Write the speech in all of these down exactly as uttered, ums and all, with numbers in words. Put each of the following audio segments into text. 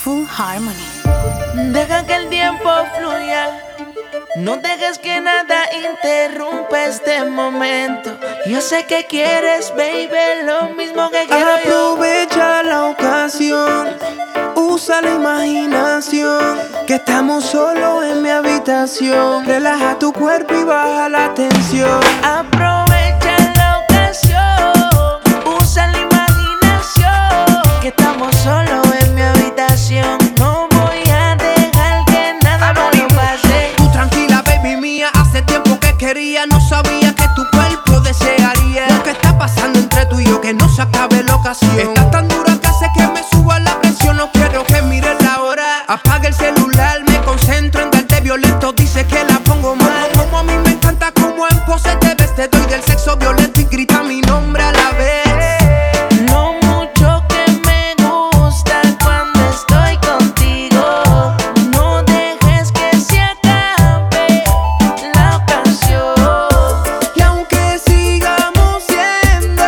Full Harmony. Deja que el tiempo fluya. No dejes que nada interrumpa este momento. Yo sé que quieres, baby, lo mismo que quiero yo. Aprovecha la ocasión, usa la imaginación, que estamos solos en mi habitación. Relaja tu cuerpo y baja la tensión. Aprovecha la ocasión, usa la imaginación, que estamos solos en mi habitación. No voy a dejar que nada malo pase. Tú tranquila, baby mía, hace tiempo que quería, no sabía que tu cuerpo desearía lo que está pasando entre tú y yo, que no se acabe la ocasión. Estás tan dura que hace que me suba la presión. No quiero que mires la hora, apaga el celular, me concentro en darte violento. Dice que la pongo mal, como a mí me encanta como en pose te ves. Te doy del sexo violento y grita mi nombre a la vez. Lo mucho que me gusta cuando estoy contigo. No dejes que se acabe la ocasión. Y aunque sigamos siendo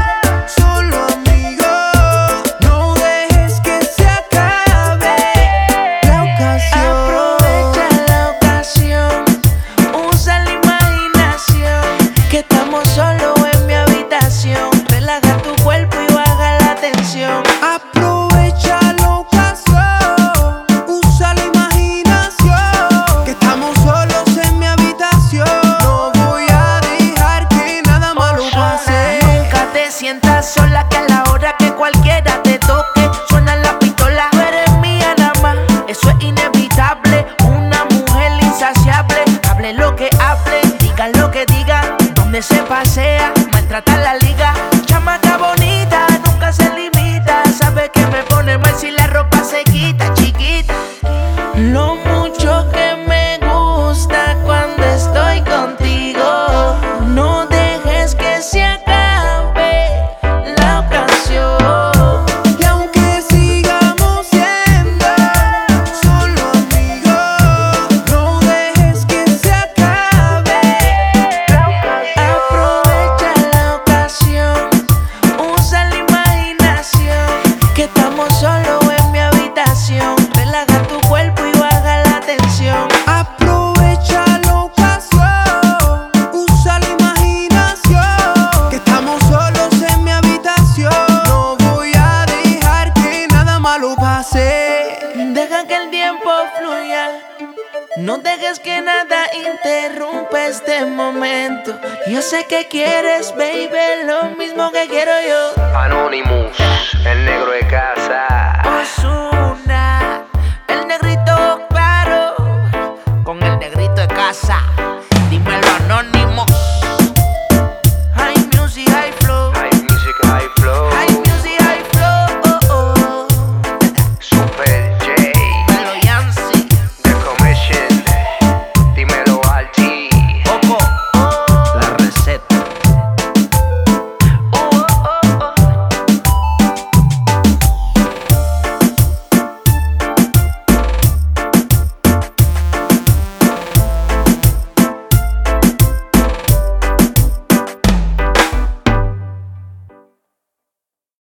solo amigos, no dejes que se acabe la ocasión. Aprovecha la ocasión, usa la imaginación, que estamos solos en mi habitación. Relaja tu cuerpo y baja la tensión. Aprovecha la ocasión, usa la imaginación, que estamos solos en mi habitación. No voy a dejar que nada malo pase. Nunca te sientas sola, que a la hora que cualquiera te toque suena la pistola. Tú eres mía nada más, eso es inevitable. Una mujer insaciable, hable lo que hable, diga lo que diga. Donde se pasea, maltrata la liga. Chamaca bonita, nunca se limita. Sabe que me pone mal si la ropa se quita, chiquita. Lo mucho que me gusta cuando estoy contigo. No dejes que se acabe la ocasión. Y aunque sigamos siendo solo amigos, no dejes que se acabe la ocasión. Aprovecha la ocasión, usa la imaginación, que estamos solos en mi habitación. Relaja tu cuerpo y baja la tensión. Aprovecha la ocasión, usa la imaginación, que estamos solos en mi habitación. No voy a dejar que nada malo pase. Deja que el tiempo fluya. No dejes que nada interrumpa este momento. Yo sé que quieres, baby, lo mismo que quiero yo. Anonymous, el negro de casa.